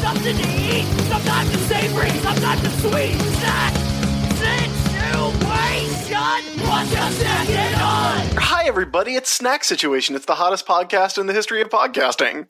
something to eat. Sometimes it's savory, sometimes it's sweet. Snack situation. What's your snacking on? Hi, everybody. It's Snack Situation. It's the hottest podcast in the history of podcasting.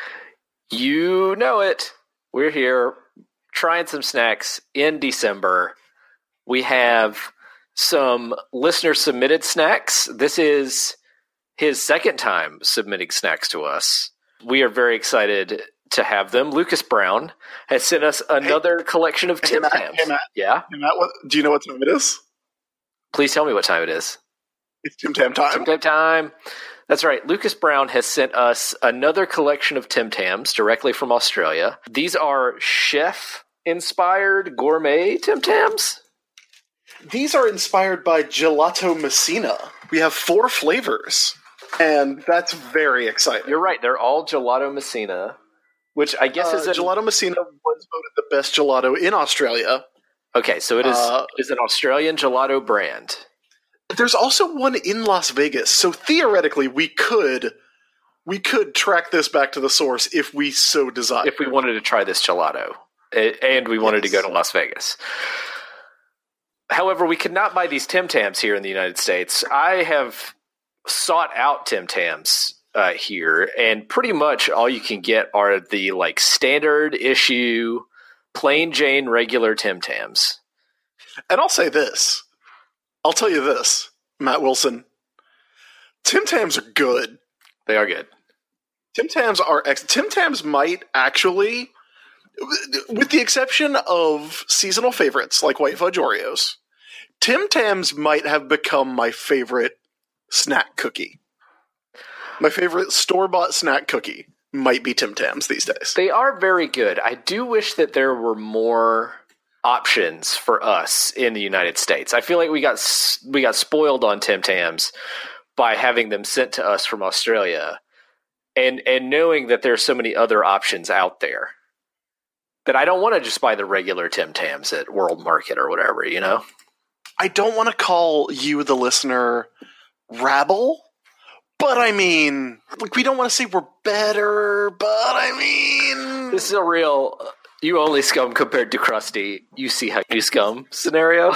You know it. We're here trying some snacks in December. We have some listener-submitted snacks. This is his second time submitting snacks to us. We are very excited to have them. Lucas Brown has sent us another collection of Tim Tams. Hey, Matt. Yeah? Hey, Matt, do you know what time it is? Please tell me what time it is. It's Tim Tam time. Tim Tam time. That's right. Lucas Brown has sent us another collection of Tim Tams directly from Australia. These are chef-inspired gourmet Tim Tams. These are inspired by Gelato Messina. We have 4 flavors, and that's very exciting. You're right. They're all Gelato Messina, which I guess is Gelato Messina was voted the best gelato in Australia. Okay, so it is an Australian gelato brand. There's also one in Las Vegas, so theoretically we could track this back to the source if we so desire. If we wanted to try this gelato, and we wanted to go to Las Vegas. However, we could not buy these Tim Tams here in the United States. I have sought out Tim Tams here, and pretty much all you can get are the standard issue, plain Jane regular Tim Tams. And I'll say this. I'll tell you this, Matt Wilson. Tim Tams are good. They are good. Tim Tams are Tim Tams might actually, with the exception of seasonal favorites like White Fudge Oreos, Tim Tams might have become my favorite snack cookie. My favorite store-bought snack cookie might be Tim Tams these days. They are very good. I do wish that there were more options for us in the United States. I feel like we got spoiled on Tim Tams by having them sent to us from Australia, and knowing that there's so many other options out there that I don't want to just buy the regular Tim Tams at World Market or whatever, you know? I don't want to call you, the listener, rabble, but I mean, we don't want to say we're better, but I mean... This is a real... You only scum compared to Krusty. You see how you scum scenario.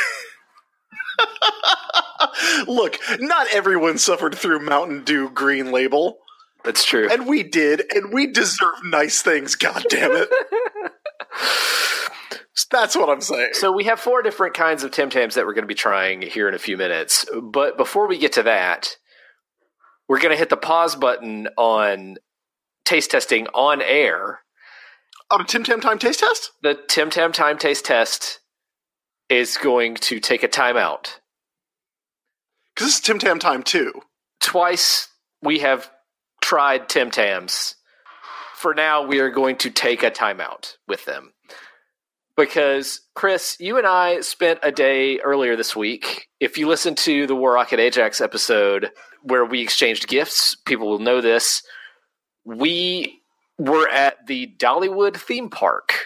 Look, not everyone suffered through Mountain Dew Green Label. That's true. And we did, and we deserve nice things, goddammit. That's what I'm saying. So we have 4 different kinds of Tim Tams that we're going to be trying here in a few minutes. But before we get to that, we're going to hit the pause button on taste testing on air. On a Tim Tam Time taste test? The Tim Tam Time taste test is going to take a timeout. Because this is Tim Tam Time 2. Twice we have tried Tim Tams. For now, we are going to take a timeout with them. Because, Chris, you and I spent a day earlier this week. If you listen to the War Rocket Ajax episode where we exchanged gifts, people will know this. We were at the Dollywood theme park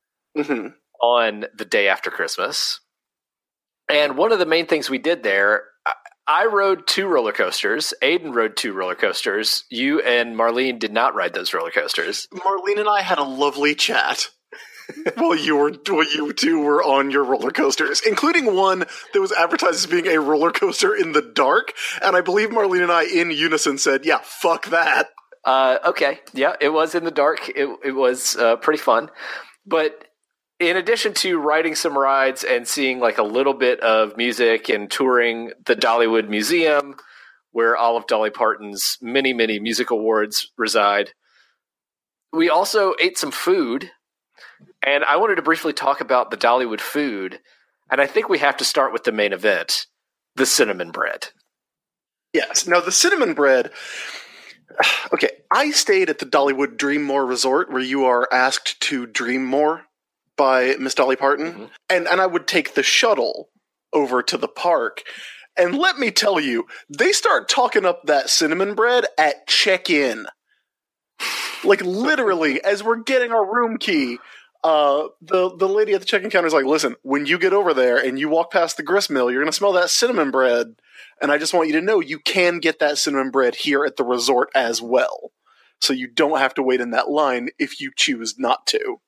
on the day after Christmas. And one of the main things we did there, I rode 2 roller coasters. Aiden rode 2 roller coasters. You and Marlene did not ride those roller coasters. Marlene and I had a lovely chat while you 2 were on your roller coasters, including one that was advertised as being a roller coaster in the dark. And I believe Marlene and I in unison said, yeah, fuck that. Okay. Yeah, it was in the dark. It was pretty fun. But in addition to riding some rides and seeing a little bit of music and touring the Dollywood Museum, where all of Dolly Parton's many, many music awards reside, we also ate some food. And I wanted to briefly talk about the Dollywood food. And I think we have to start with the main event, the cinnamon bread. Yes. Now, the cinnamon bread... Okay, I stayed at the Dollywood Dream More Resort, where you are asked to dream more by Miss Dolly Parton, and I would take the shuttle over to the park, and let me tell you, they start talking up that cinnamon bread at check-in. Literally, as we're getting our room key, the lady at the check-in counter is like, listen, when you get over there and you walk past the grist mill, you're going to smell that cinnamon bread. And I just want you to know you can get that cinnamon bread here at the resort as well. so you don't have to wait in that line if you choose not to.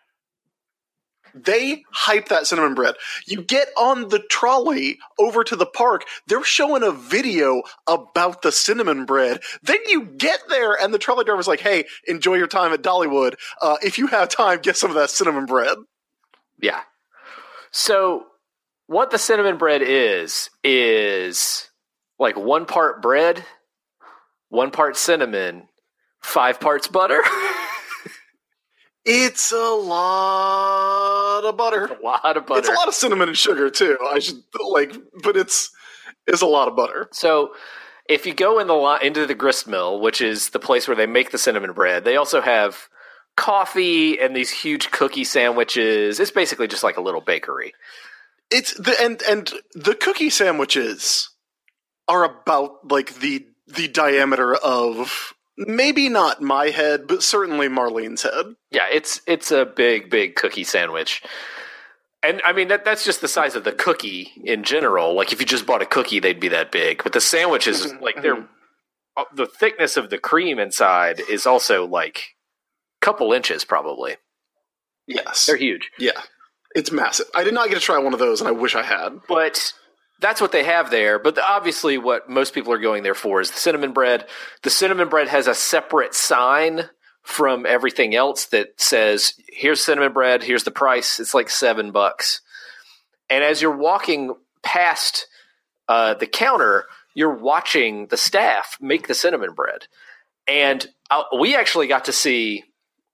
They hype that cinnamon bread. You get on the trolley over to the park, they're showing a video about the cinnamon bread. Then you get there, and the trolley driver's like, hey, enjoy your time at Dollywood. If you have time, get some of that cinnamon bread. Yeah. So what the cinnamon bread is like 1 part bread, 1 part cinnamon, 5 parts butter. It's a lot of butter. A lot of butter. It's a lot of cinnamon and sugar too. But it's a lot of butter. So if you go into the grist mill, which is the place where they make the cinnamon bread, they also have coffee and these huge cookie sandwiches. It's basically just like a little bakery. It's the cookie sandwiches are about like the diameter of maybe not my head, but certainly Marlene's head. Yeah, it's a big cookie sandwich. And I mean that's just the size of the cookie in general. Like if you just bought a cookie, they'd be that big. But the sandwiches, like the thickness of the cream inside is also like a couple inches probably. Yes. They're huge. Yeah. It's massive. I did not get to try one of those, and I wish I had. But that's what they have there. But obviously what most people are going there for is the cinnamon bread. The cinnamon bread has a separate sign from everything else that says, here's cinnamon bread, here's the price. It's like $7. And as you're walking past the counter, you're watching the staff make the cinnamon bread. And we actually got to see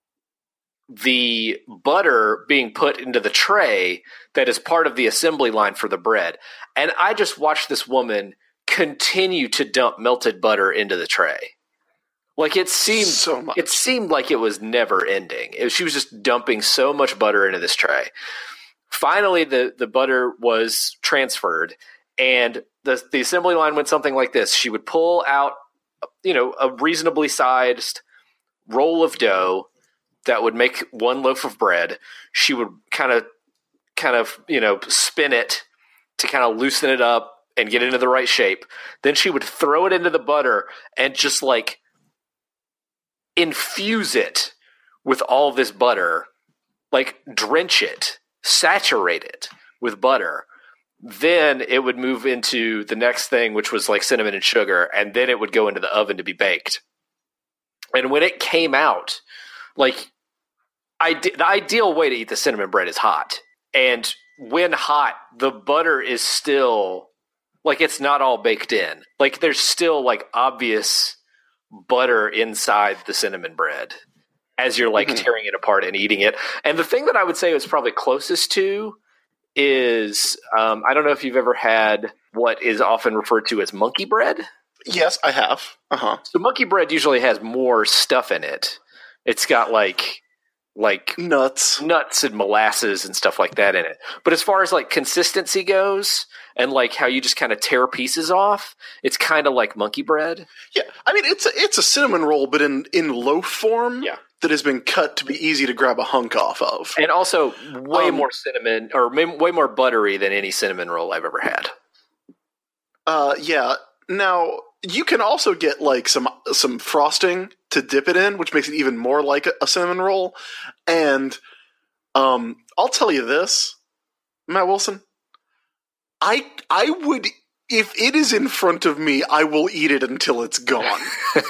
the butter being put into the tray that is part of the assembly line for the bread. And I just watched this woman continue to dump melted butter into the tray. Like it seemed so much. It seemed like it was never ending. She was just dumping so much butter into this tray. Finally, the butter was transferred, and the assembly line went something like this. She would pull out, a reasonably sized roll of dough that would make 1 loaf of bread. She would kind of spin it to kind of loosen it up and get it into the right shape. Then she would throw it into the butter and just like infuse it with all this butter, like drench it, saturate it with butter. Then it would move into the next thing, which was like cinnamon and sugar, and then it would go into the oven to be baked. And when it came out, like the ideal way to eat the cinnamon bread is hot. And when hot, the butter is still like it's not all baked in. Like there's still like obvious butter inside the cinnamon bread as you're like tearing it apart and eating it. And the thing that I would say is probably closest to is I don't know if you've ever had what is often referred to as monkey bread. Yes, I have. So monkey bread usually has more stuff in it. It's got like nuts and molasses and stuff like that in it. But as far as like consistency goes and like how you just kind of tear pieces off, it's kind of like monkey bread. Yeah, I mean it's a cinnamon roll, but in loaf form. Yeah. That has been cut to be easy to grab a hunk off of, and also way more cinnamon or way more buttery than any cinnamon roll I've ever had. Yeah. Now you can also get like some frosting to dip it in, which makes it even more like a cinnamon roll. And I'll tell you this, Matt Wilson, I would, if it is in front of me, I will eat it until it's gone.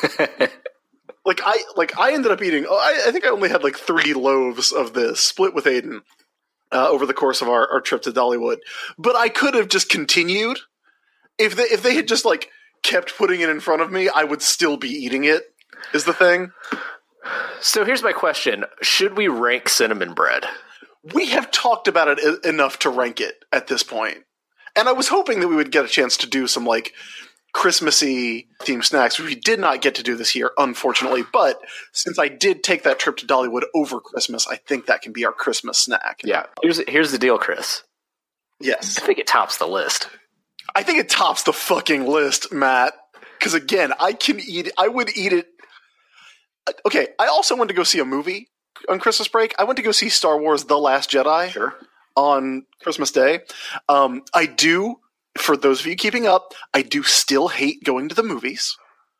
I ended up eating. I think I only had like 3 loaves of this split with Aiden over the course of our trip to Dollywood. But I could have just continued if they had just like kept putting it in front of me. I would still be eating it. Is the thing. So here's my question: should we rank cinnamon bread? We have talked about it enough to rank it at this point, and I was hoping that we would get a chance to do some like Christmassy themed snacks, which we did not get to do this year, unfortunately. But since I did take that trip to Dollywood over Christmas, I think that can be our Christmas snack. Yeah. Here's the deal, Chris. Yes. I think it tops the list. I think it tops the fucking list, Matt. Because again, I would eat it. Okay, I also went to go see a movie on Christmas break. I went to go see Star Wars The Last Jedi on Christmas Day. I do. For those of you keeping up, I do still hate going to the movies.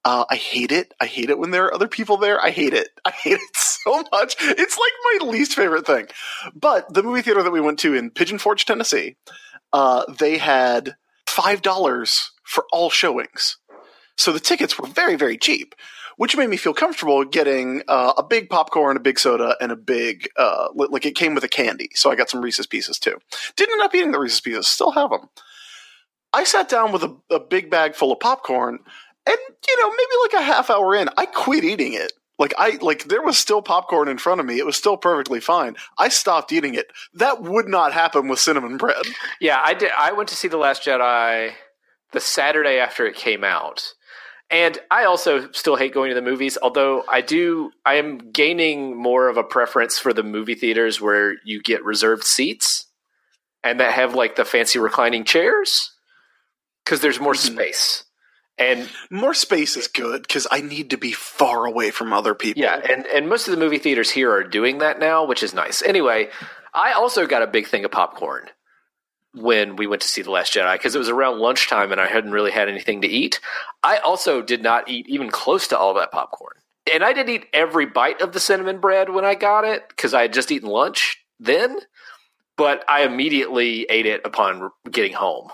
I hate it. I hate it when there are other people there. I hate it. I hate it so much. It's like my least favorite thing. But the movie theater that we went to in Pigeon Forge, Tennessee, they had $5 for all showings. So the tickets were very, very cheap, which made me feel comfortable getting a big popcorn, a big soda, and a big, like it came with a candy. So I got some Reese's Pieces too. Didn't end up eating the Reese's Pieces, still have them. I sat down with a big bag full of popcorn, and, maybe like a half hour in, I quit eating it. There was still popcorn in front of me. It was still perfectly fine. I stopped eating it. That would not happen with cinnamon bread. Yeah, I did. I went to see The Last Jedi the Saturday after it came out. And I also still hate going to the movies, although I am gaining more of a preference for the movie theaters where you get reserved seats and that have like the fancy reclining chairs because there's more space. And more space is good because I need to be far away from other people. Yeah, and most of the movie theaters here are doing that now, which is nice. Anyway, I also got a big thing of popcorn when we went to see The Last Jedi because it was around lunchtime and I hadn't really had anything to eat. I also did not eat even close to all that popcorn. And I didn't eat every bite of the cinnamon bread when I got it because I had just eaten lunch then, but I immediately ate it upon getting home.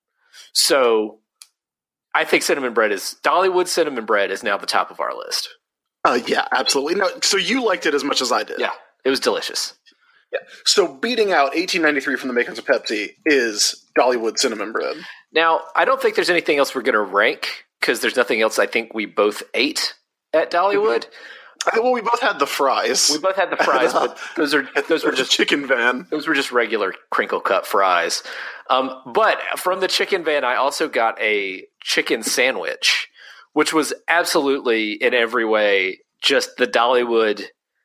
So I think Dollywood cinnamon bread is now the top of our list. Yeah, absolutely. No, so you liked it as much as I did. Yeah, it was delicious. Yeah. So beating out 1893 from the makers of Pepsi is Dollywood cinnamon bread. Now, I don't think there's anything else we're going to rank because there's nothing else I think we both ate at Dollywood. Well, we both had the fries. We both had the fries, but those were just chicken van. Those were just regular crinkle cut fries. But from the chicken van, I also got a chicken sandwich, which was absolutely in every way just the Dollywood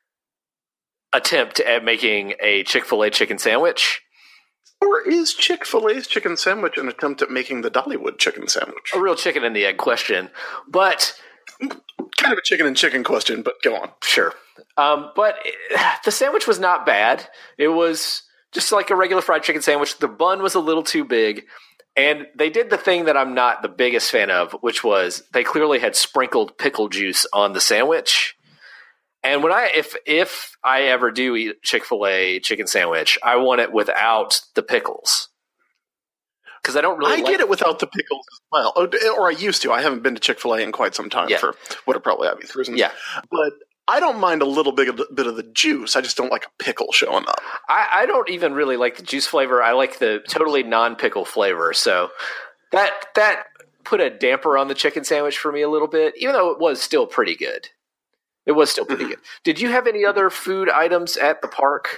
attempt at making a Chick-fil-A chicken sandwich. Or is Chick-fil-A's chicken sandwich an attempt at making the Dollywood chicken sandwich? A real chicken and the egg question. But kind of a chicken and chicken question, but go on. Sure. But the sandwich was not bad. It was just like a regular fried chicken sandwich. The bun was a little too big. And they did the thing that I'm not the biggest fan of, which was they clearly had sprinkled pickle juice on the sandwich. And if I ever do eat Chick-fil-A chicken sandwich, I want it without the pickles. Because I don't really get it without the pickles as well. Or I used to. I haven't been to Chick-fil-A in quite some time for what are probably obvious reasons. Yeah. But I don't mind a little bit of the juice. I just don't like a pickle showing up. I don't even really like the juice flavor. I like the totally non-pickle flavor. So that put a damper on the chicken sandwich for me a little bit, even though it was still pretty good. It was still pretty good. Did you have any other food items at the park?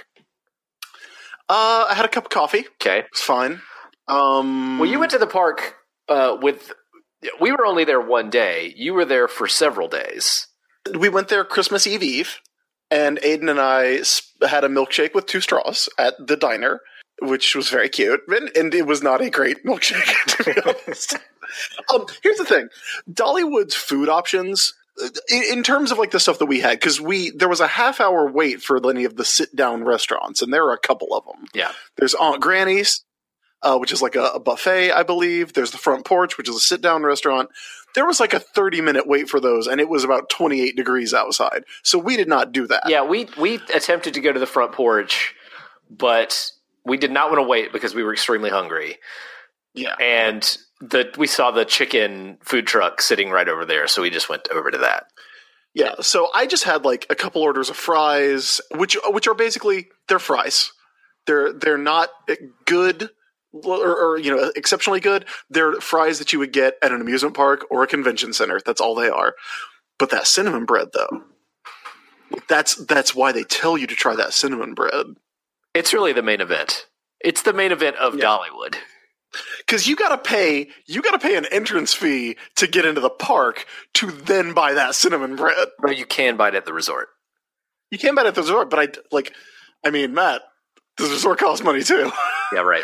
I had a cup of coffee. Okay. It was fine. Well, you went to the park we were only there one day. You were there for several days. We went there Christmas Eve, and Aiden and I had a milkshake with 2 straws at the diner, which was very cute. And it was not a great milkshake, to be honest. Here's the thing. Dollywood's food options, in terms of like the stuff that we had, because there was a half-hour wait for any of the sit-down restaurants, and there are a couple of them. Yeah. There's Aunt Granny's, which is like a buffet, I believe. There's the Front Porch, which is a sit-down restaurant. There was like a 30-minute wait for those, and it was about 28 degrees outside. So we did not do that. Yeah, we attempted to go to the Front Porch, but we did not want to wait because we were extremely hungry. Yeah. And we saw the chicken food truck sitting right over there, so we just went over to that. Yeah, so I just had like a couple orders of fries, which are basically, they're fries. They're not good or exceptionally good. They're fries that you would get at an amusement park or a convention center. That's all they are. But that cinnamon bread, though, that's why they tell you to try that cinnamon bread. It's really the main event. It's the main event of Dollywood. Because you gotta pay an entrance fee to get into the park to then buy that cinnamon bread. Well, you can buy it at the resort. You can buy it at the resort, but Matt, the resort costs money too. Yeah, right.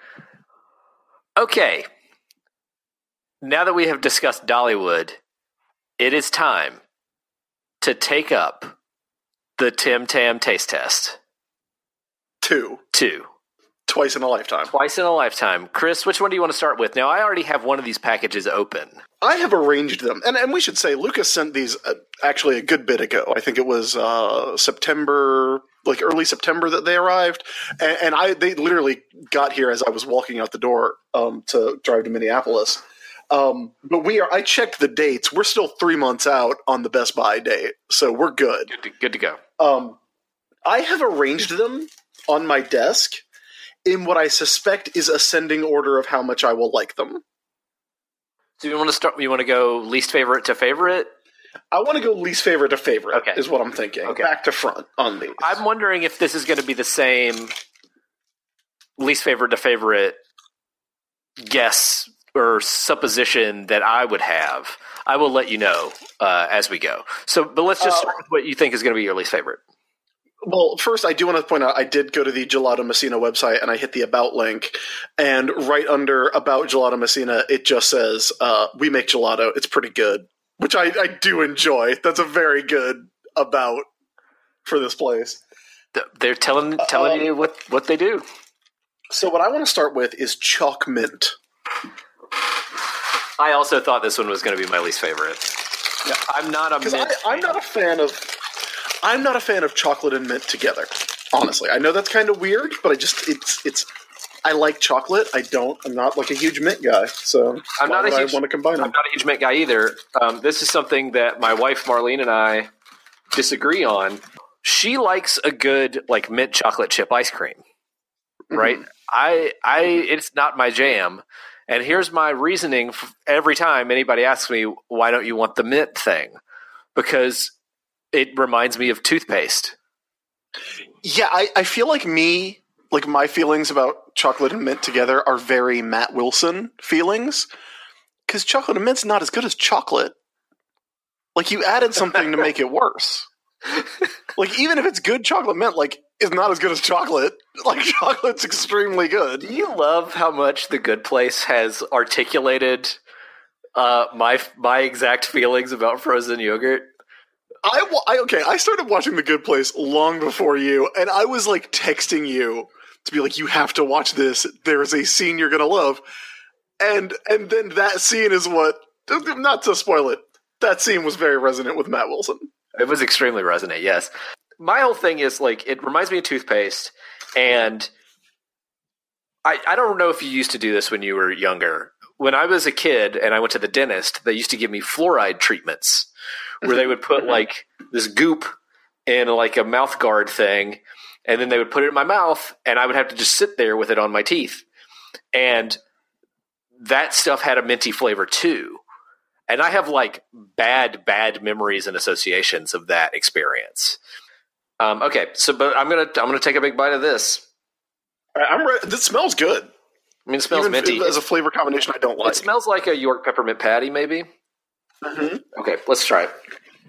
Okay. Now that we have discussed Dollywood, it is time to take up the Tim Tam taste test. Two. Twice in a lifetime. Twice in a lifetime. Chris, which one do you want to start with? Now, I already have one of these packages open. I have arranged them. And we should say, Lucas sent these actually a good bit ago. I think it was September, like early September that they arrived. And they literally got here as I was walking out the door to drive to Minneapolis. But I checked the dates. We're still 3 months out on the Best Buy date. So we're good. Good to go. I have arranged them on my desk in what I suspect is ascending order of how much I will like them. So you want to start? You want to go least favorite to favorite? I want to go least favorite to favorite. Okay. Is what I'm thinking. Okay. Back to front on these. I'm wondering if this is going to be the same least favorite to favorite guess or supposition that I would have. I will let you know as we go. But let's just start with what you think is going to be your least favorite. Well, first, I do want to point out I did go to the Gelato Messina website and I hit the About link, and right under About Gelato Messina, it just says, we make gelato. It's pretty good, which I do enjoy. That's a very good about for this place. They're telling you what they do. So what I want to start with is Chalk Mint. I also thought this one was going to be my least favorite. Yeah. I'm not a mint I'm not a fan of chocolate and mint together. Honestly, I know that's kind of weird, but it's. I like chocolate. I'm not like a huge mint guy, so I want to combine them. I'm not a huge mint guy either. This is something that my wife Marlene and I disagree on. She likes a good like mint chocolate chip ice cream, right? Mm-hmm. It's not my jam. And here's my reasoning every time anybody asks me, why don't you want the mint thing? Because it reminds me of toothpaste. Yeah, I feel like my feelings about chocolate and mint together are very Matt Wilson feelings. Because chocolate and mint's not as good as chocolate. Like, you added something to make it worse. Like, even if it's good chocolate mint, like, it's not as good as chocolate. Like, chocolate's extremely good. Do you love how much The Good Place has articulated my exact feelings about frozen yogurt? I started watching The Good Place long before you, and I was, like, texting you to be like, you have to watch this. There is a scene you're going to love. And then that scene is what, not to spoil it, that scene was very resonant with Matt Wilson. It was extremely resonant, yes. My whole thing is, like, it reminds me of toothpaste, and I don't know if you used to do this when you were younger. When I was a kid and I went to the dentist, they used to give me fluoride treatments where they would put, like, this goop in, like, a mouth guard thing, and then they would put it in my mouth, and I would have to just sit there with it on my teeth. And that stuff had a minty flavor, too. And I have, like, bad memories and associations of that experience. Okay, but I'm gonna take a big bite of this. I'm ready. This smells good. I mean, it smells minty. As a flavor combination I don't like. It smells like a York peppermint patty, maybe. Mm-hmm. Okay, let's try it.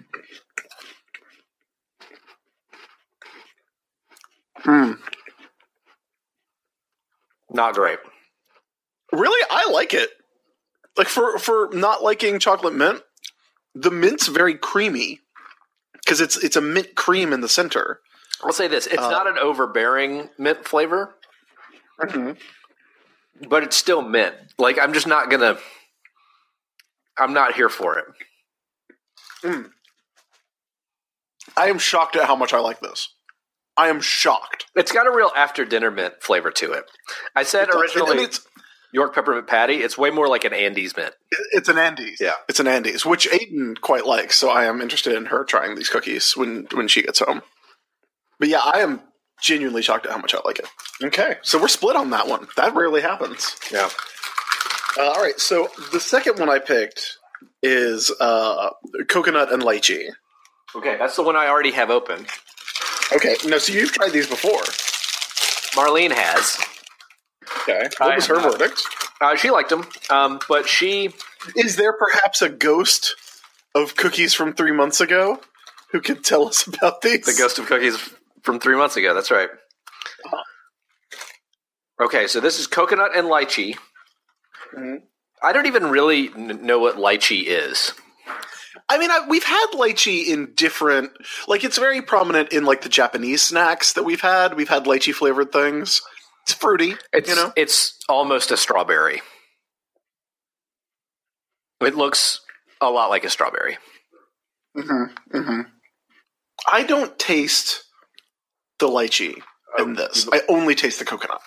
Not great. Really? I like it. Like, for not liking chocolate mint, the mint's very creamy because it's a mint cream in the center. I'll say this: it's not an overbearing mint flavor, but it's still mint. Like, I'm just not gonna. I'm not here for it. I am shocked at how much I like this. I am shocked. It's got a real after dinner mint flavor to it. I said originally York peppermint patty. It's way more like an Andes mint. It's an Andes. Yeah. It's an Andes, which Aiden quite likes, so I am interested in her trying these cookies when she gets home. But yeah, I am genuinely shocked at how much I like it. Okay, so we're split on that one. That rarely happens. Yeah. All right, so the second one I picked is coconut and lychee. Okay, that's the one I already have open. Okay, no, so you've tried these before. Marlene has. Okay, what was her verdict? She liked them, but she... Is there perhaps a ghost of cookies from 3 months ago who could tell us about these? The ghost of cookies from 3 months ago, that's right. Okay, so this is coconut and lychee. Mm-hmm. I don't even really know what lychee is. I mean, we've had lychee in different... Like, it's very prominent in, like, the Japanese snacks that we've had. We've had lychee-flavored things. It's fruity. It's almost a strawberry. It looks a lot like a strawberry. Mm-hmm. Mm-hmm. I don't taste the lychee in this. I only taste the coconut.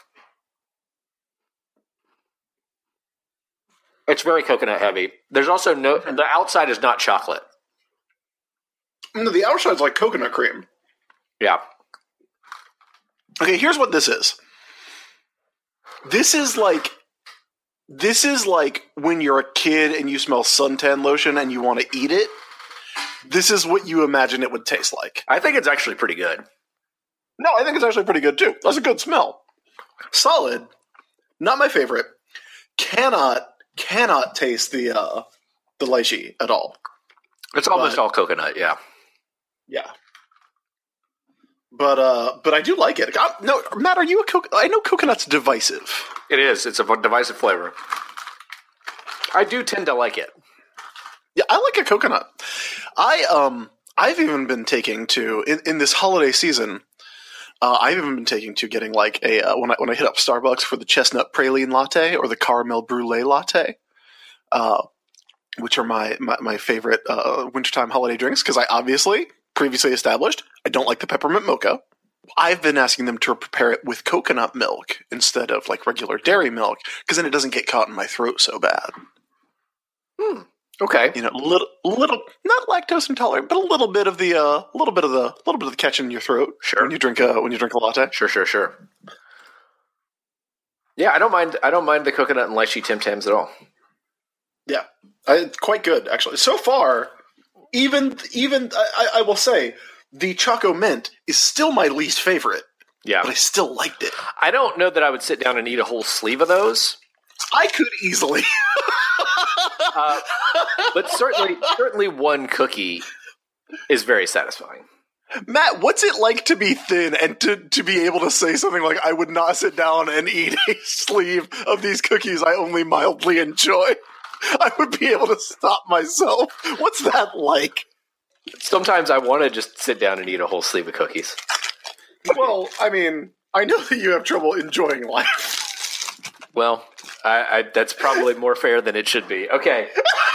It's very coconut heavy. There's also the outside is not chocolate. No, the outside's like coconut cream. Yeah. Okay, here's what this is. This is like when you're a kid and you smell suntan lotion and you want to eat it. This is what you imagine it would taste like. I think it's actually pretty good. No, I think it's actually pretty good too. That's a good smell. Solid. Not my favorite. Cannot taste the lychee at all. It's almost all coconut, yeah. Yeah. But I do like it. No, Matt, are you I know coconut's divisive. It is. It's a divisive flavor. I do tend to like it. Yeah, I like a coconut. I've even been taking to in this holiday season. I've even been taking to getting like a when I hit up Starbucks for the chestnut praline latte or the caramel brulee latte, which are my favorite wintertime holiday drinks because I obviously previously established I don't like the peppermint mocha. I've been asking them to prepare it with coconut milk instead of like regular dairy milk because then it doesn't get caught in my throat so bad. Okay, little not lactose intolerant, but a little bit of the catch in your throat. Sure. When you drink a latte. Sure. Yeah, I don't mind the coconut and lychee Tim Tams at all. Yeah, it's quite good actually. So far, even I will say the Choco Mint is still my least favorite. Yeah, but I still liked it. I don't know that I would sit down and eat a whole sleeve of those. I could easily. But certainly one cookie is very satisfying. Matt, what's it like to be thin and to be able to say something like, I would not sit down and eat a sleeve of these cookies I only mildly enjoy? I would be able to stop myself. What's that like? Sometimes I want to just sit down and eat a whole sleeve of cookies. Well, I mean, I know that you have trouble enjoying life. Well, I that's probably more fair than it should be. Okay.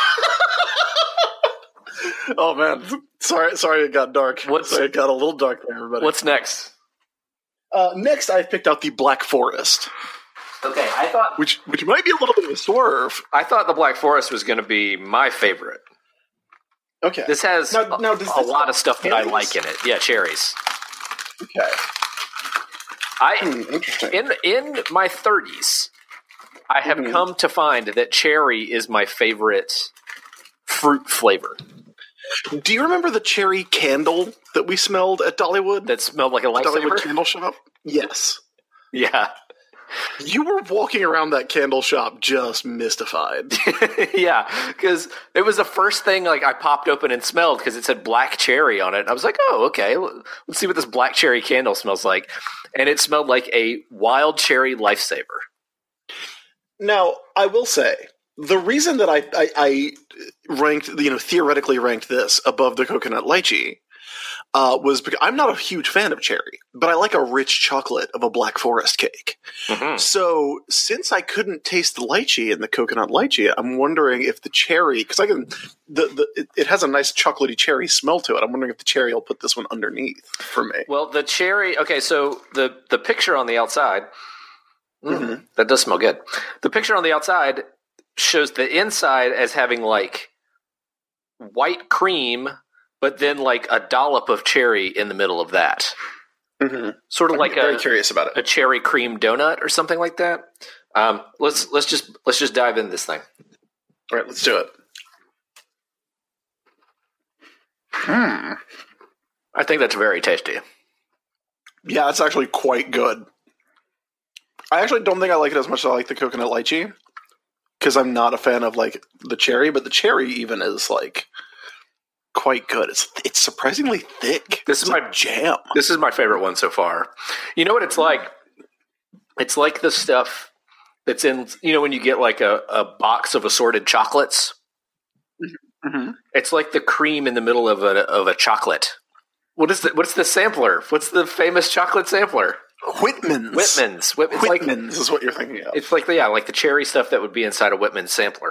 Oh man, sorry it got dark. Sorry it got a little dark there, everybody. What's next? Next, I picked out the Black Forest. Okay, I thought which might be a little bit of a swerve. I thought the Black Forest was going to be my favorite. Okay, this has a lot of stuff that I like in it. Yeah, cherries. Okay. Interesting. In my 30s, I have come to find that cherry is my favorite fruit flavor. Do you remember the cherry candle that we smelled at Dollywood? That smelled like a lightsaber? Dollywood candle shop? Yes. Yeah. You were walking around that candle shop just mystified. Yeah, because it was the first thing like I popped open and smelled because it said black cherry on it. And I was like, oh, okay, let's see what this black cherry candle smells like. And it smelled like a wild cherry lifesaver. Now, I will say, the reason that I ranked, theoretically ranked this above the coconut lychee was because I'm not a huge fan of cherry, but I like a rich chocolate of a Black Forest cake. Mm-hmm. So since I couldn't taste the lychee in the coconut lychee, I'm wondering if the cherry, because it has a nice chocolatey cherry smell to it. I'm wondering if the cherry will put this one underneath for me. Well, the cherry, okay, so the picture on the outside, that does smell good. The picture on the outside shows the inside as having like white cream, but then like a dollop of cherry in the middle of that. Mm-hmm. Sort of I'm like very curious about it. A cherry cream donut or something like that. Let's just dive into this thing. All right, let's do it. I think that's very tasty. Yeah, it's actually quite good. I actually don't think I like it as much as I like the coconut lychee, because I'm not a fan of like the cherry, but the cherry even is like quite good. It's surprisingly thick. This is my jam. This is my favorite one so far. You know what it's like? It's like the stuff that's in, when you get like a box of assorted chocolates. Mm-hmm. It's like the cream in the middle of a chocolate. What's the sampler? What's the famous chocolate sampler? Whitman's. It's Whitman's is what you're thinking of. It's like the cherry stuff that would be inside a Whitman's sampler.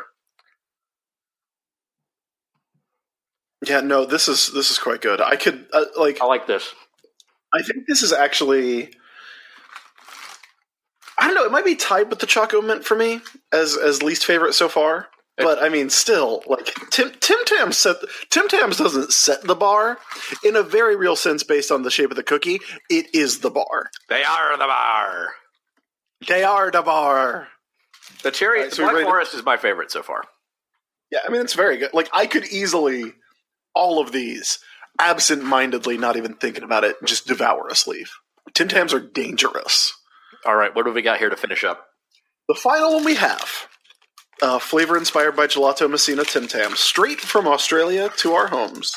Yeah, no, this is quite good. I could I like this. I think this is actually, I don't know, it might be tied with the Choco Mint for me as least favorite so far. But I mean, still, like Tim Tams doesn't set the bar in a very real sense based on the shape of the cookie. It is the bar. They are the bar. They are the bar. The cherry Right, so Black we're ready Forest is my favorite so far. Yeah, I mean, it's very good. Like, I could easily, all of these, absent-mindedly, not even thinking about it, just devour a sleeve. Tim Tams are dangerous. All right, what do we got here to finish up? The final one we have, flavor inspired by Gelato Messina Tim Tams, straight from Australia to our homes.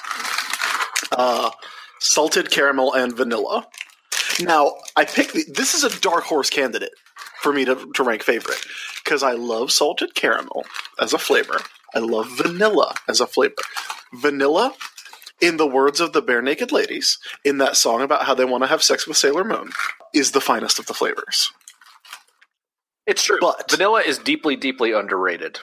Salted caramel and vanilla. Now, I picked this is a dark horse candidate for me to rank favorite, because I love salted caramel as a flavor. I love vanilla as a flavor. Vanilla, in the words of the Bare Naked Ladies, in that song about how they want to have sex with Sailor Moon, is the finest of the flavors. It's true. But vanilla is deeply, deeply underrated.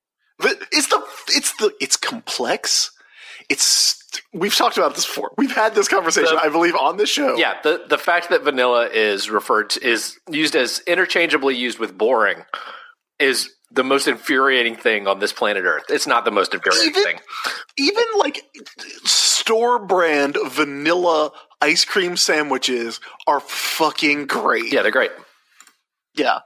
It's complex. We've talked about this before. We've had this conversation, I believe, on this show. Yeah, the fact that vanilla is used as interchangeably used with boring is the most infuriating thing on this planet Earth. It's not the most infuriating thing. Even like store brand vanilla ice cream sandwiches are fucking great. Yeah, they're great. Yeah.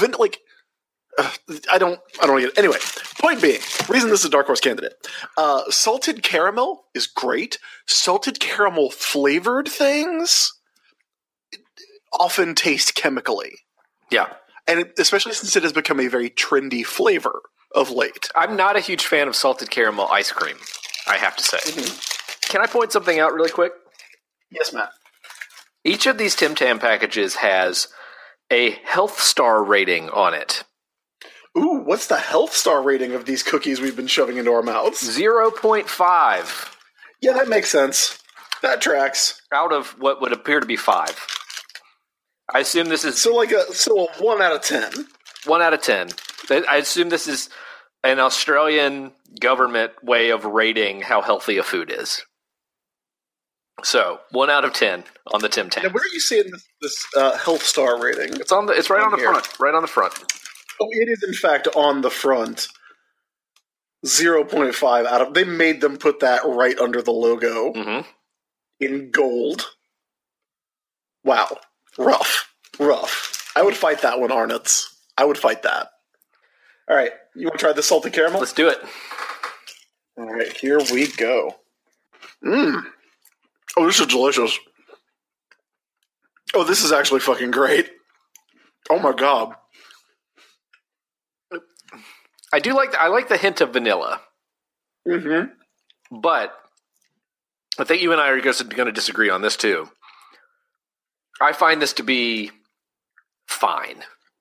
I don't get it. Anyway, point being, reason this is a dark horse candidate. Salted caramel is great. Salted caramel flavored things often taste chemically. Yeah. And especially since it has become a very trendy flavor of late. I'm not a huge fan of salted caramel ice cream, I have to say. Mm-hmm. Can I point something out really quick? Yes, Matt. Each of these Tim Tam packages has a health star rating on it. Ooh, what's the health star rating of these cookies we've been shoving into our mouths? 0.5. Yeah, that makes sense. That tracks. Out of what would appear to be 5. I assume this is... So a 1 out of 10. 1 out of 10. I assume this is an Australian government way of rating how healthy a food is. So, 1 out of 10 on the Tim Tam. Now, where are you seeing this health star rating? It's right on the front. Right on the front. Oh, it is in fact on the front. 0.5 out of... They made them put that right under the logo. Mm-hmm. In gold. Wow. Rough. I would fight that one, Arnott's. I would fight that. All right. You want to try the salted caramel? Let's do it. All right. Here we go. Mmm. Oh, this is delicious. Oh, this is actually fucking great. Oh my god. I like the hint of vanilla. Mm-hmm. But I think you and I are going to disagree on this too. I find this to be fine.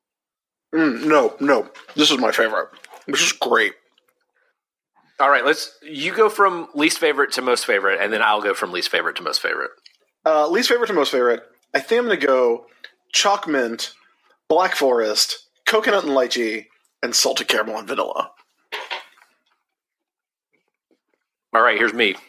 No. This is my favorite. This is great. All right, you go from least favorite to most favorite, and then I'll go from least favorite to most favorite. Least favorite to most favorite. I think I'm going to go Chalk Mint, Black Forest, Coconut and Lychee, and Salted Caramel and Vanilla. All right, here's me.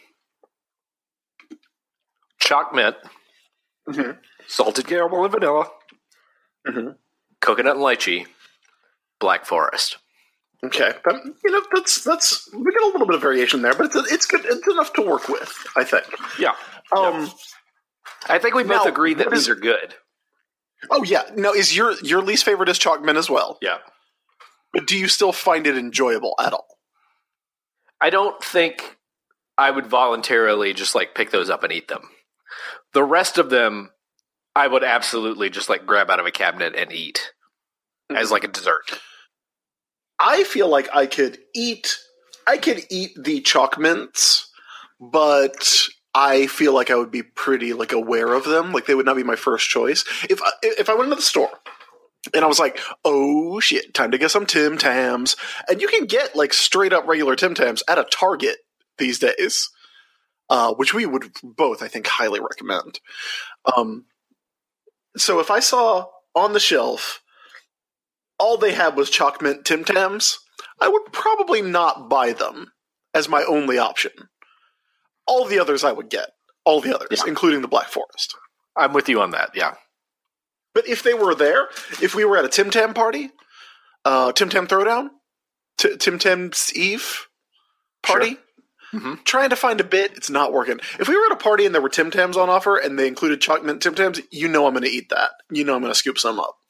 Chalk Mint, Mm-hmm. Salted Caramel and Vanilla, Mm-hmm. Coconut and Lychee, Black Forest. Okay, that's we got a little bit of variation there, but it's good. It's enough to work with, I think. Yeah. I think we both agree that these are good. Oh yeah. Now, is your least favorite is Chalk Mint as well? Yeah. But do you still find it enjoyable at all? I don't think I would voluntarily just pick those up and eat them. The rest of them, I would absolutely just grab out of a cabinet and eat as a dessert. I feel like I could eat the Chalk Mints, but I feel like I would be pretty aware of them. They would not be my first choice. If I went into the store and I was like, oh shit, time to get some Tim Tams, and you can get straight up regular Tim Tams at a Target these days, which we would both, I think, highly recommend. So if I saw on the shelf all they had was Choc Mint Tim Tams, I would probably not buy them as my only option. All the others I would get. All the others, including the Black Forest. I'm with you on that, yeah. But if they were there, if we were at a Tim Tam party, Tim Tam Throwdown, Tim Tam's Eve party, trying to find a bit, it's not working. If we were at a party and there were Tim Tams on offer and they included Choc Mint Tim Tams, you know I'm going to eat that. You know I'm going to scoop some up.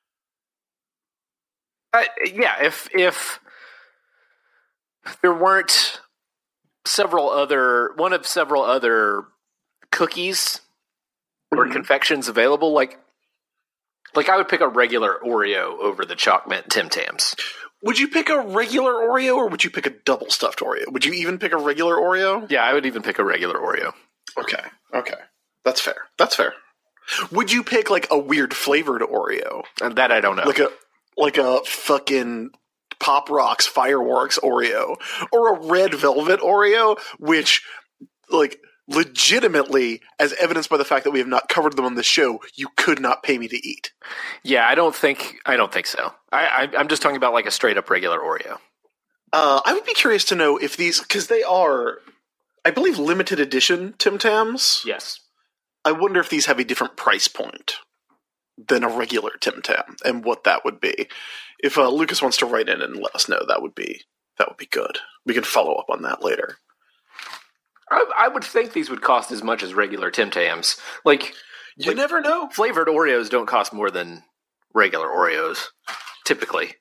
If there weren't one of several other cookies or confections available, like I would pick a regular Oreo over the Choc Mint Tim Tams. Would you pick a regular Oreo or would you pick a double stuffed Oreo? Would you even pick a regular Oreo? Yeah, I would even pick a regular Oreo. Okay. That's fair. Would you pick like a weird flavored Oreo? And that I don't know. Like a fucking Pop Rocks Fireworks Oreo or a red velvet Oreo, which like legitimately, as evidenced by the fact that we have not covered them on the show, you could not pay me to eat. Yeah, I don't think so. I'm just talking about like a straight up regular Oreo. I would be curious to know if these, because they are, I believe, limited edition Tim Tams. Yes. I wonder if these have a different price point than a regular Tim Tam, and what that would be. If Lucas wants to write in and let us know, that would be good. We can follow up on that later. I would think these would cost as much as regular Tim Tams. You never know. Flavored Oreos don't cost more than regular Oreos, typically.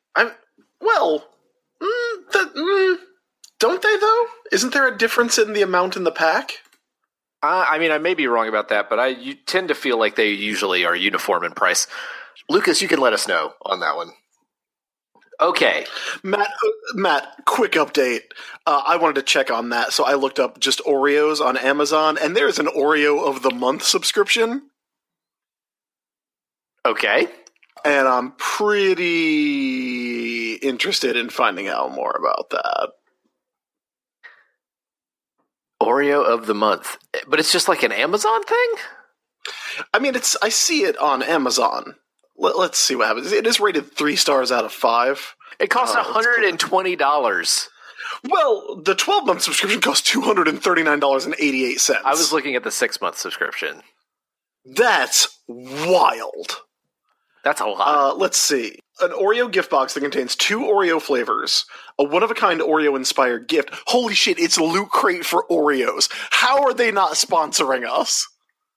Don't they though? Isn't there a difference in the amount in the pack? I may be wrong about that, but you tend to feel like they usually are uniform in price. Lucas, you can let us know on that one. Okay. Matt, quick update. I wanted to check on that, so I looked up just Oreos on Amazon, and there's an Oreo of the Month subscription. Okay. And I'm pretty interested in finding out more about that. Oreo of the Month. But it's just like an Amazon thing? I mean, I see it on Amazon. Let's see what happens. It is rated 3 stars out of 5. It costs $120. Well, the 12-month subscription costs $239.88. I was looking at the 6-month subscription. That's wild. That's a lot. Let's see. An Oreo gift box that contains 2 Oreo flavors, a one-of-a-kind Oreo-inspired gift. Holy shit, it's Loot Crate for Oreos. How are they not sponsoring us?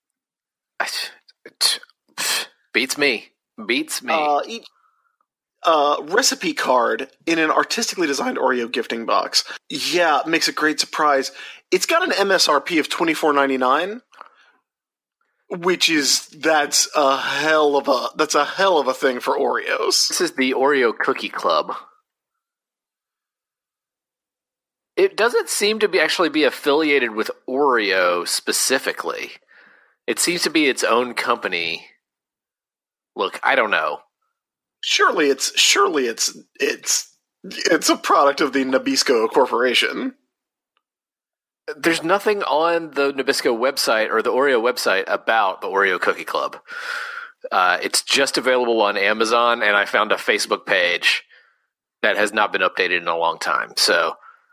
Beats me. Recipe card in an artistically designed Oreo gifting box. Yeah, makes a great surprise. It's got an MSRP of $24.99, which that's a hell of a thing for Oreos. This is the Oreo Cookie Club. It doesn't seem to actually be affiliated with Oreo specifically. It seems to be its own company. Look, I don't know. Surely it's a product of the Nabisco Corporation. There's nothing on the Nabisco website or the Oreo website about the Oreo Cookie Club. It's just available on Amazon, and I found a Facebook page that has not been updated in a long time. So,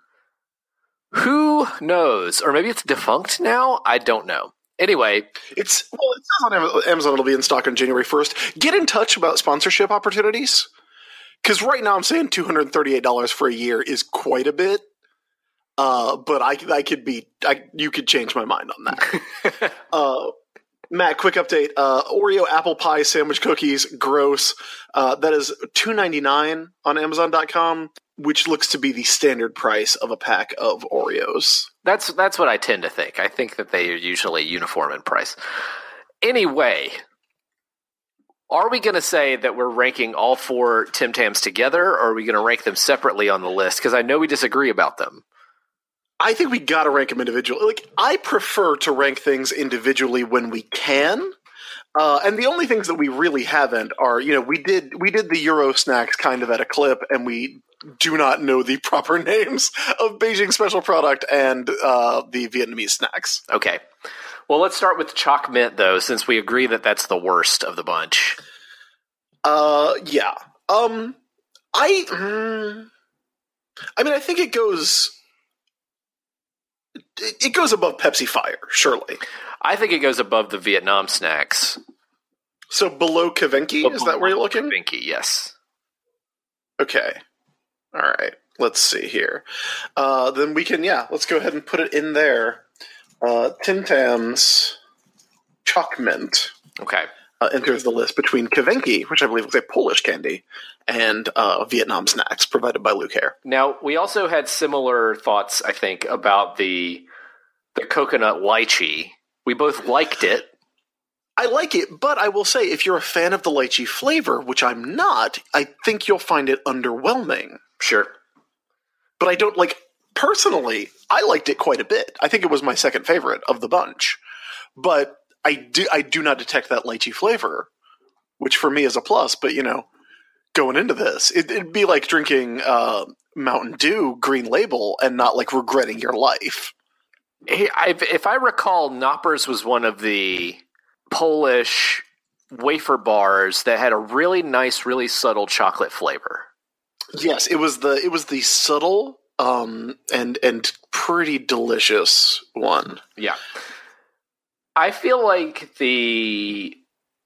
who knows? Or maybe it's defunct now? I don't know. Anyway, it says on Amazon it'll be in stock on January 1st. Get in touch about sponsorship opportunities, because right now I'm saying $238 for a year is quite a bit. But you could change my mind on that. Matt, quick update. Oreo apple pie sandwich cookies, gross. That is $2.99 on Amazon.com, which looks to be the standard price of a pack of Oreos. That's what I tend to think. I think that they are usually uniform in price. Anyway, are we going to say that we're ranking all 4 Tim Tams together, or are we going to rank them separately on the list? Because I know we disagree about them. I think we got to rank them individually. I prefer to rank things individually when we can. And the only things that we really haven't are, we did the Euro snacks kind of at a clip, and we do not know the proper names of Beijing Special Product and the Vietnamese snacks. Okay. Well, let's start with Choc Mint, though, since we agree that that's the worst of the bunch. Yeah. I mean, I think it goes above Pepsi Fire, surely. I think it goes above the Vietnam snacks. So below Kavenki, is that where you're looking? Kavenki, yes. Okay. All right. Let's see here. Then we can, let's go ahead and put it in there. Tim Tams Choc Mint Okay. enters the list between Kavenki, which I believe was a Polish candy, and Vietnam snacks provided by Luke Hare. Now, we also had similar thoughts, I think, about the coconut lychee. We both liked it. I like it, but I will say, if you're a fan of the lychee flavor, which I'm not, I think you'll find it underwhelming. Sure. But I don't personally, I liked it quite a bit. I think it was my second favorite of the bunch. But I do not detect that lychee flavor, which for me is a plus. But, going into this, it'd be like drinking Mountain Dew Green Label and not regretting your life. If I recall, Knoppers was one of the Polish wafer bars that had a really nice, really subtle chocolate flavor. Yes, it was the subtle and pretty delicious one. Yeah. I feel like the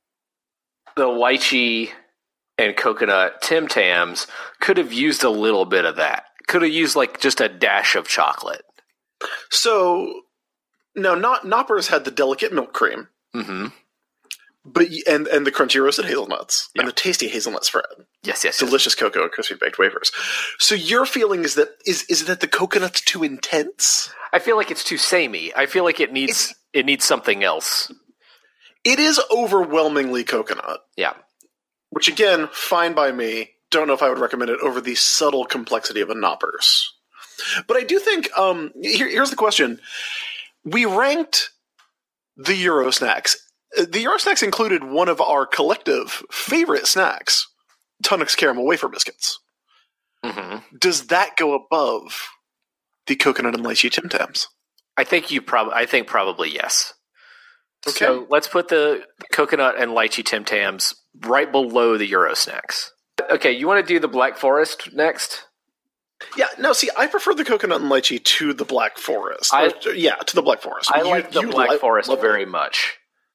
lychee and coconut Tim Tams could have used a little bit of that. Could have used just a dash of chocolate. So, no, Knoppers had the delicate milk cream. Mm-hmm. But and the crunchy roasted hazelnuts and the tasty hazelnut spread. Yes. Delicious cocoa and crispy baked wafers. So your feeling is that the coconut's too intense? I feel like it's too samey. I feel like it needs something else. It is overwhelmingly coconut. Yeah. Which again, fine by me. Don't know if I would recommend it over the subtle complexity of a Knoppers. But I do think here's the question. We ranked the Euro snacks. The Euro snacks included one of our collective favorite snacks, Tunnocks caramel wafer biscuits. Mm-hmm. Does that go above the coconut and lychee Tim Tams? I think probably yes. Okay. So let's put the coconut and lychee Tim Tams right below the Euro snacks. Okay, you want to do the Black Forest next? Yeah, no, see, I prefer the coconut and lychee to the Black Forest. To the Black Forest. I like the Black Forest very much.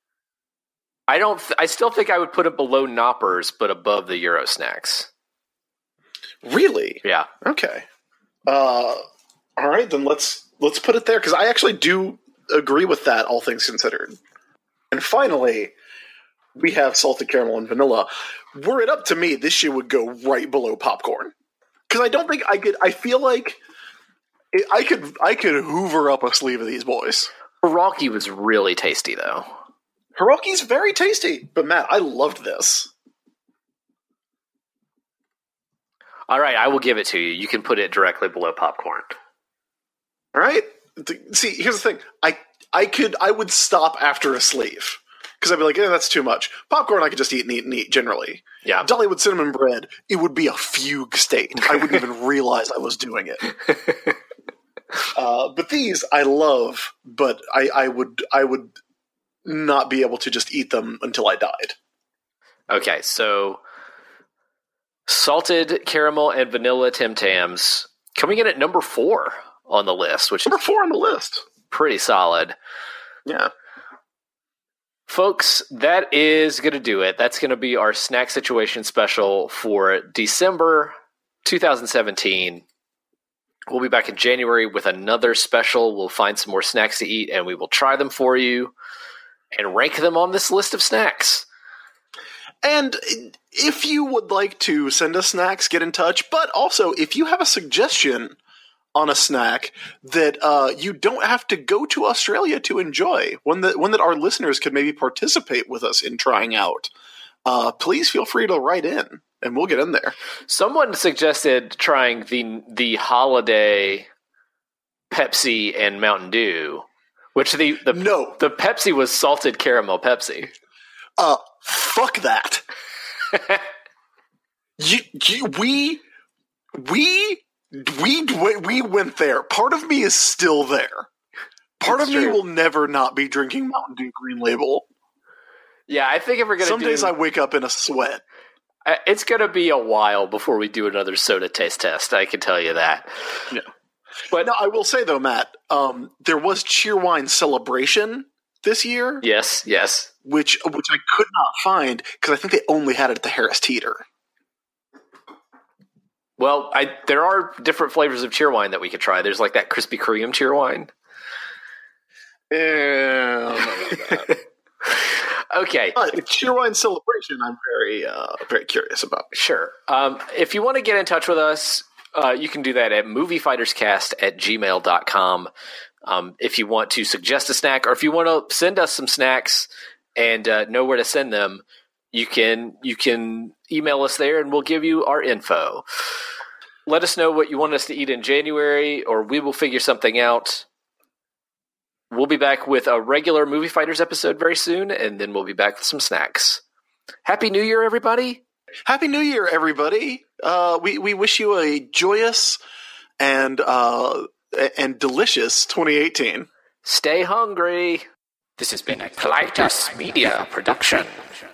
I still think I would put it below Knoppers, but above the Euro snacks. Really? Yeah. Okay. All right, then let's put it there, because I actually do agree with that, all things considered. And finally, we have salted caramel and vanilla. Were it up to me, this shit would go right below popcorn. Because I don't think I feel like I could hoover up a sleeve of these boys. Hiraki was really tasty, though. Hiraki's very tasty, but Matt, I loved this. All right, I will give it to you. You can put it directly below popcorn. All right. See, here's the thing. I would stop after a sleeve because I'd be like, that's too much. Popcorn, I could just eat and eat and eat generally. Yeah. Dollywood cinnamon bread, it would be a fugue state. I wouldn't even realize I was doing it. But these I love, but I would not be able to just eat them until I died. Okay, so salted caramel and vanilla Tim Tams coming in at number 4 on the list, which number is 4 on the list. Pretty solid. Yeah. Folks, that is going to do it. That's going to be our snack situation special for December 2017. We'll be back in January with another special. We'll find some more snacks to eat, and we will try them for you and rank them on this list of snacks. And if you would like to send us snacks, get in touch. But also, if you have a suggestion on a snack that you don't have to go to Australia to enjoy, one that our listeners could maybe participate with us in trying out, please feel free to write in, and we'll get in there. Someone suggested trying the holiday Pepsi and Mountain Dew, which the Pepsi was salted caramel Pepsi. Fuck that. We went there. Part of me is still there. Part It's of me true. will never not be drinking Mountain Dew Green Label. Yeah, I think if we're gonna Some days I wake up in a sweat. it's gonna be a while before we do another soda taste test. I can tell you that. Yeah. But Now, I will say, though, Matt, there was Cheerwine Celebration this year, yes, which I could not find because I think they only had it at the Harris Teeter. Well, there are different flavors of Cheerwine that we could try. There's like that Krispy Kreme Cheerwine. Okay. But Cheerwine Celebration, I'm very curious about. Sure. If you want to get in touch with us, you can do that at moviefightercast@gmail.com. If you want to suggest a snack, or if you want to send us some snacks and know where to send them, you can email us there and we'll give you our info. Let us know what you want us to eat in January, or we will figure something out. We'll be back with a regular Movie Fighters episode very soon, and then we'll be back with some snacks. Happy New Year, everybody! Happy New Year, everybody! We wish you a joyous and delicious 2018. Stay hungry! This has been a Colitis Media production.